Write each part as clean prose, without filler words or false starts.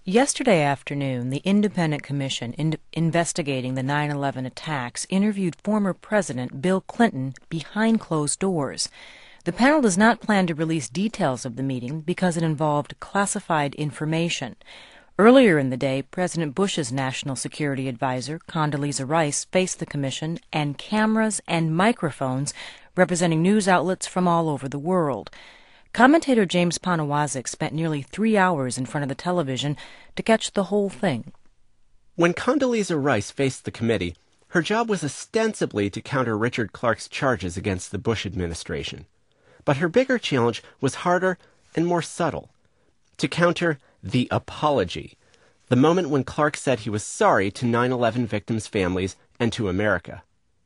Yesterday afternoon, the Independent Commission investigating the 9/11 attacks interviewed former President Bill Clinton behind closed doors. The panel does not plan to release details of the meeting because it involved classified information. Earlier in the day, President Bush's national security advisor, Condoleezza Rice, faced the commission and cameras and microphones representing news outlets from all over the world. Commentator James Poniewozik spent nearly 3 hours in front of the television to catch the whole thing. When Condoleezza Rice faced the committee, her job was ostensibly to counter Richard Clarke's charges against the Bush administration. But her bigger challenge was harder and more subtle. To counter the apology, the moment when Clarke said he was sorry to 9/11 victims' families and to America.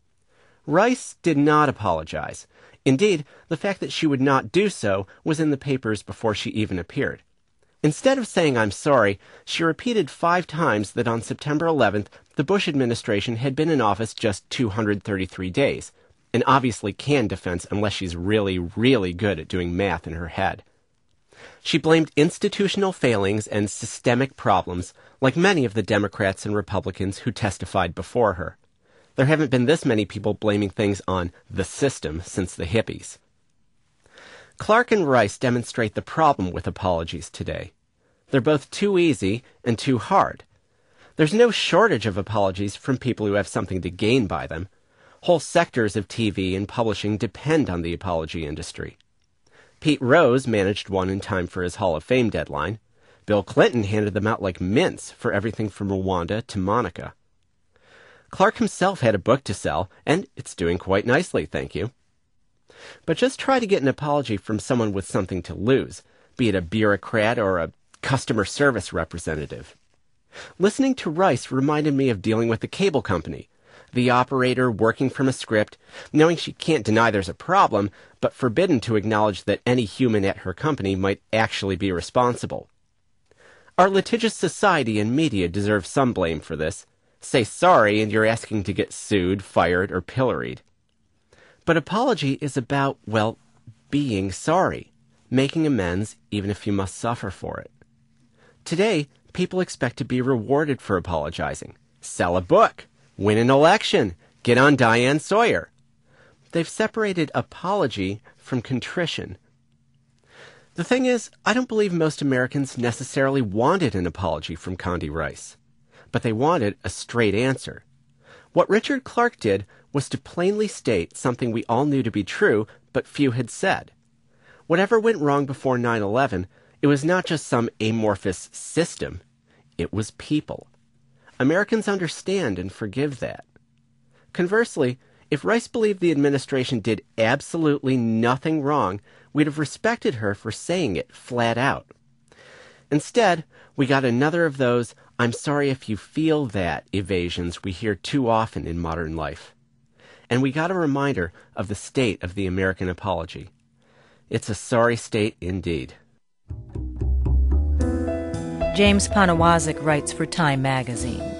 Rice did not apologize. Indeed, the fact that she would not do so was in the papers before she even appeared. Instead of saying "I'm sorry," she repeated 5 times that on September 11th, the Bush administration had been in office just 233 days, an obviously canned defense unless she's really, really good at doing math in her head. She blamed institutional failings and systemic problems, like many of the Democrats and Republicans who testified before her. There haven't been this many people blaming things on the system since the hippies. Clarke and Rice demonstrate the problem with apologies today. They're both too easy and too hard. There's no shortage of apologies from people who have something to gain by them. Whole sectors of TV and publishing depend on the apology industry. Pete Rose managed one in time for his Hall of Fame deadline. Bill Clinton handed them out like mints for everything from Rwanda to Monica. Clarke himself had a book to sell, and it's doing quite nicely, thank you. But just try to get an apology from someone with something to lose, be it a bureaucrat or a customer service representative. Listening to Rice reminded me of dealing with the cable company, the operator working from a script, knowing she can't deny there's a problem, but forbidden to acknowledge that any human at her company might actually be responsible. Our litigious society and media deserve some blame for this. Say sorry and you're asking to get sued, fired, or pilloried. But apology is about, well, being sorry, making amends even if you must suffer for it. Today, people expect to be rewarded for apologizing. Sell a book, win an election, get on Diane Sawyer. They've separated apology from contrition. The thing is, I don't believe most Americans necessarily wanted an apology from Condi Rice. But they wanted a straight answer. What Richard Clarke did was to plainly state something we all knew to be true, but few had said. Whatever went wrong before 9/11, it was not just some amorphous system. It was people. Americans understand and forgive that. Conversely, if Rice believed the administration did absolutely nothing wrong, we'd have respected her for saying it flat out. Instead, we got another of those "I'm sorry if you feel that" evasions we hear too often in modern life. And we got a reminder of the state of the American apology. It's a sorry state indeed. James Poniewozik writes for Time magazine.